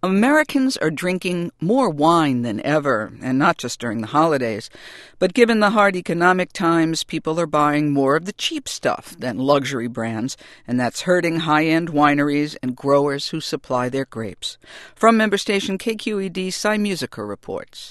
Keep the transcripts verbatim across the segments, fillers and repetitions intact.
Americans are drinking more wine than ever, and not just during the holidays. But given the hard economic times, people are buying more of the cheap stuff than luxury brands, and that's hurting high-end wineries and growers who supply their grapes. From member station K Q E D, Cy Musiker reports.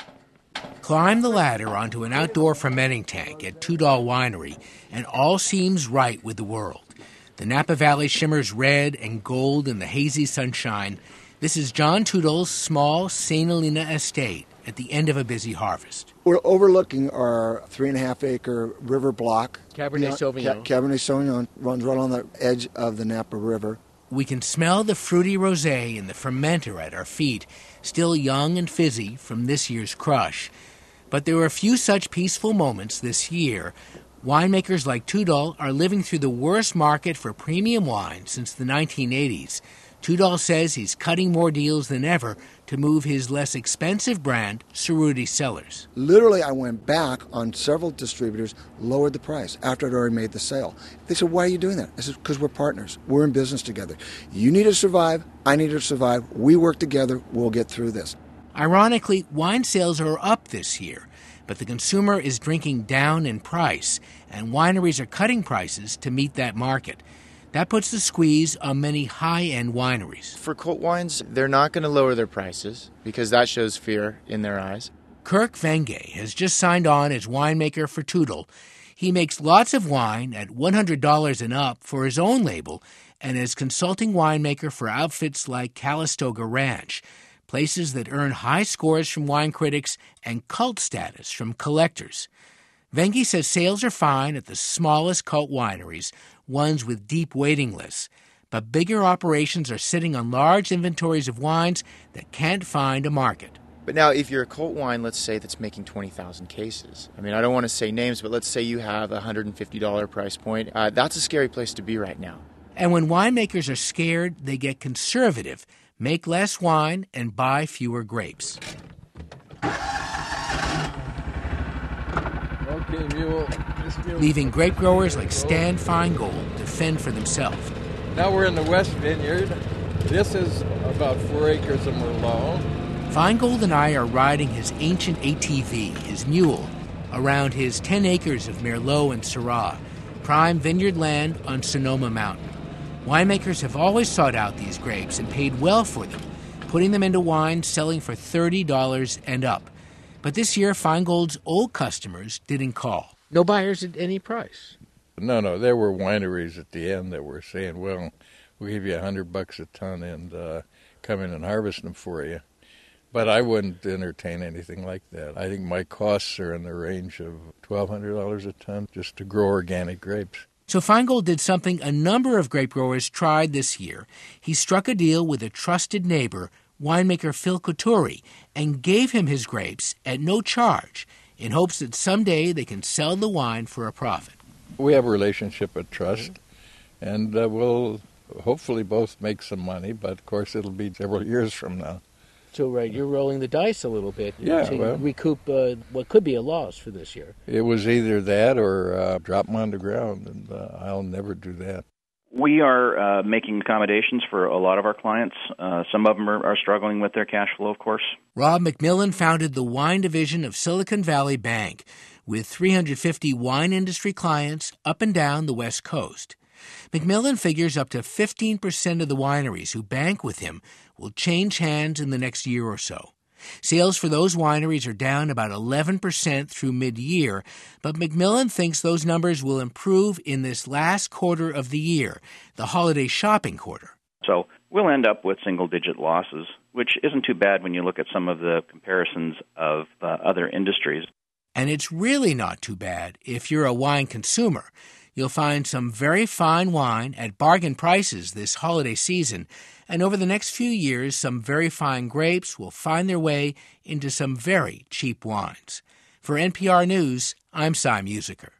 Climb the ladder onto an outdoor fermenting tank at Tudal Winery, and all seems right with the world. The Napa Valley shimmers red and gold in the hazy sunshine. This is John Tudal's small Saint Helena estate at the end of a busy harvest. We're overlooking our three and a half acre river block. Cabernet you know, Sauvignon. Ca- Cabernet Sauvignon runs right on the edge of the Napa River. We can smell the fruity rosé in the fermenter at our feet, still young and fizzy from this year's crush. But there were a few such peaceful moments this year. Winemakers like Tudal are living through the worst market for premium wine since the nineteen eighties. Tudal says he's cutting more deals than ever to move his less expensive brand, Cerruti Cellars. Literally, I went back on several distributors, lowered the price after I'd already made the sale. They said, why are you doing that? I said, because we're partners. We're in business together. You need to survive. I need to survive. We work together. We'll get through this. Ironically, wine sales are up this year, but the consumer is drinking down in price, and wineries are cutting prices to meet that market. That puts the squeeze on many high-end wineries. For cult wines, they're not going to lower their prices because that shows fear in their eyes. Kirk Venge has just signed on as winemaker for Tudal. He makes lots of wine at one hundred dollars and up for his own label and as consulting winemaker for outfits like Calistoga Ranch, places that earn high scores from wine critics and cult status from collectors. Venge says sales are fine at the smallest cult wineries, ones with deep waiting lists, but bigger operations are sitting on large inventories of wines that can't find a market. But now, if you're a cult wine, let's say, that's making twenty thousand cases. I mean, I don't want to say names, but let's say you have a one hundred fifty dollars price point. Uh, that's a scary place to be right now. And when winemakers are scared, they get conservative, make less wine, and buy fewer grapes. Okay, mule. mule. Leaving grape growers like Stan Feingold to fend for themselves. Now we're in the West Vineyard. This is about four acres of Merlot. Feingold and I are riding his ancient A T V, his mule, around his ten acres of Merlot and Syrah, prime vineyard land on Sonoma Mountain. Winemakers have always sought out these grapes and paid well for them, putting them into wine selling for thirty dollars and up. But this year, Feingold's old customers didn't call. No buyers at any price. No, no, there were wineries at the end that were saying, well, we'll give you a hundred bucks a ton and uh, come in and harvest them for you. But I wouldn't entertain anything like that. I think my costs are in the range of twelve hundred dollars a ton just to grow organic grapes. So Feingold did something a number of grape growers tried this year. He struck a deal with a trusted neighbor, winemaker Phil Couturi, and gave him his grapes at no charge in hopes that someday they can sell the wine for a profit. We have a relationship of trust, and uh, we'll hopefully both make some money, but of course it'll be several years from now. So, right, you're rolling the dice a little bit yeah, to well, recoup uh, what could be a loss for this year. It was either that or uh, drop them on the ground, and uh, I'll never do that. We are uh, making accommodations for a lot of our clients. Uh, some of them are, are struggling with their cash flow, of course. Rob McMillan founded the wine division of Silicon Valley Bank with three hundred fifty wine industry clients up and down the West Coast. McMillan figures up to fifteen percent of the wineries who bank with him will change hands in the next year or so. Sales for those wineries are down about eleven percent through mid-year, but McMillan thinks those numbers will improve in this last quarter of the year, the holiday shopping quarter. So we'll end up with single-digit losses, which isn't too bad when you look at some of the comparisons of uh, other industries. And it's really not too bad if you're a wine consumer. You'll find some very fine wine at bargain prices this holiday season, and over the next few years, some very fine grapes will find their way into some very cheap wines. For N P R News, I'm Cy Musiker.